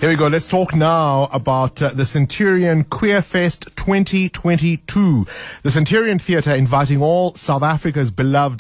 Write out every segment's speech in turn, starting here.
Here we go. Let's talk now about the Centurion Queer Fest 2022. The Centurion Theatre inviting all South Africa's beloved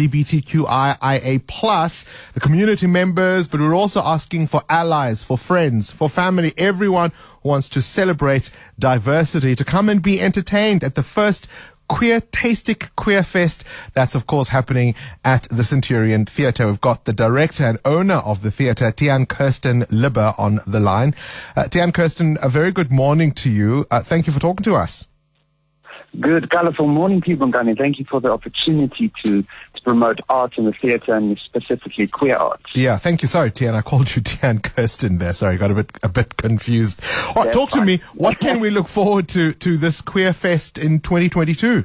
LGBTQIA+, the community members, but we're also asking for allies, for friends, for family, everyone who wants to celebrate diversity to come and be entertained at the first Queertastic Queer Fest. That's, of course, happening at the Centurion Theatre. We've got the director and owner of the theatre, Tiaan Kirsten Libbe, on the line. Tiaan Kirsten, a very good morning to you. Thank you for talking to us. Good, colourful morning to you, Bongani. Thank you for the opportunity to promote art in the theatre and specifically queer arts. Yeah, thank you. Sorry, Tiaan, I called you Tiaan Kirsten there. Sorry, got a bit confused. All right, talk to me. What can we look forward to this Queer Fest in 2022?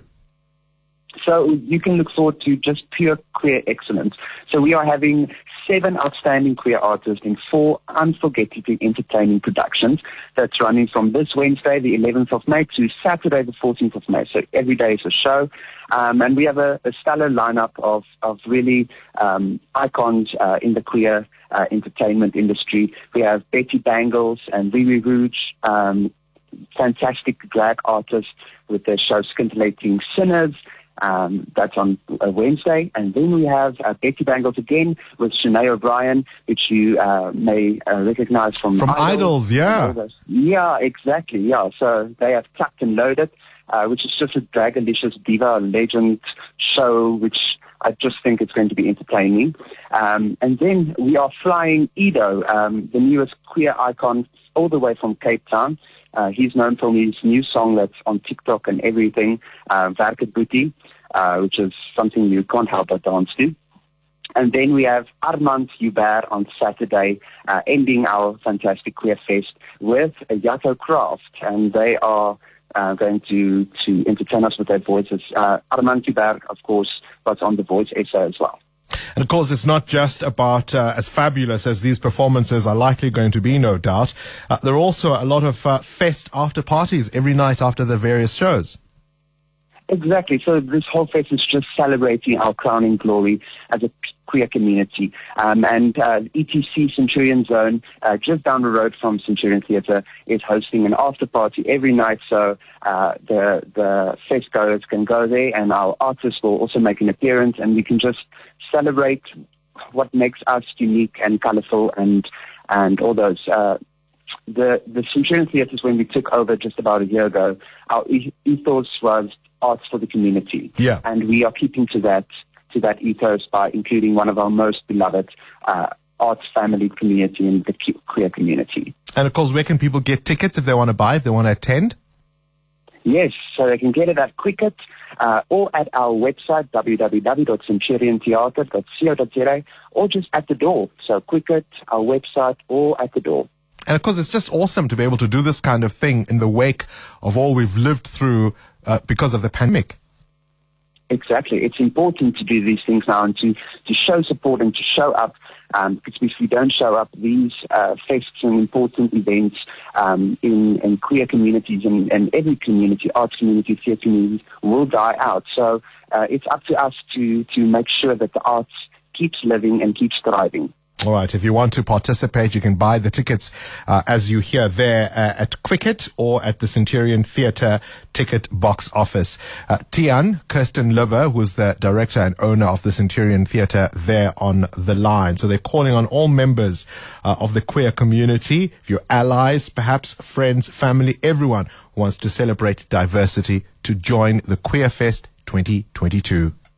So you can look forward to just pure queer excellence. So we are having 7 outstanding queer artists in 4 unforgettably entertaining productions that's running from this Wednesday, the 11th of May, to Saturday, the 14th of May. So every day is a show. And we have a stellar lineup of really icons in the queer entertainment industry. We have Betty Bangles and Riri Rouge, fantastic drag artists with their show Scintillating Sinners. That's on Wednesday. And then we have Betty Bangles again with Sinead O'Brien, which you may recognize from Idols, yeah. Yeah, exactly, yeah. So they have Tucked and Loaded, which is just a Dragalicious diva legend show, which I just think it's going to be entertaining. And then we are flying Edo, the newest queer icon, all the way from Cape Town. He's known for his new song that's on TikTok and everything, Werk het Boetie, which is something you can't help but dance to. And then we have Armand Joubert on Saturday, ending our fantastic Queer Fest with Yato Craft, and they are going to entertain us with their voices. Armand Joubert, of course, was on The Voice SA as well. And of course, it's not just about as fabulous as these performances are likely going to be, no doubt. There are also a lot of fest after parties every night after the various shows. Exactly. So this whole fest is just celebrating our crowning glory as a queer community. And ETC Centurion Zone, just down the road from Centurion Theatre, is hosting an after party every night. So the fest goers can go there, and our artists will also make an appearance, and we can just celebrate what makes us unique and colourful and all those. The Centurion Theatres, when we took over just about a year ago, our ethos was arts for the community. Yeah. And we are keeping to that ethos by including one of our most beloved arts family community in the queer community. And of course, where can people get tickets if they want to buy, if they want to attend? Yes, so they can get it at Quicket or at our website, www.centuriontheatre.co.za, or just at the door. So Quicket, our website, or at the door. And of course, it's just awesome to be able to do this kind of thing in the wake of all we've lived through because of the pandemic. Exactly. It's important to do these things now and to show support and to show up, because if we don't show up, these fests and important events in queer communities and every community, arts community, theatre communities, will die out. So it's up to us to make sure that the arts keeps living and keeps thriving. All right. If you want to participate, you can buy the tickets, as you hear there, at Quicket or at the Centurion Theatre ticket box office. Tiaan Kirsten Libbe, who's the director and owner of the Centurion Theatre, there on the line. So they're calling on all members of the queer community, if your allies, perhaps friends, family, everyone who wants to celebrate diversity, to join the Queer Fest 2022.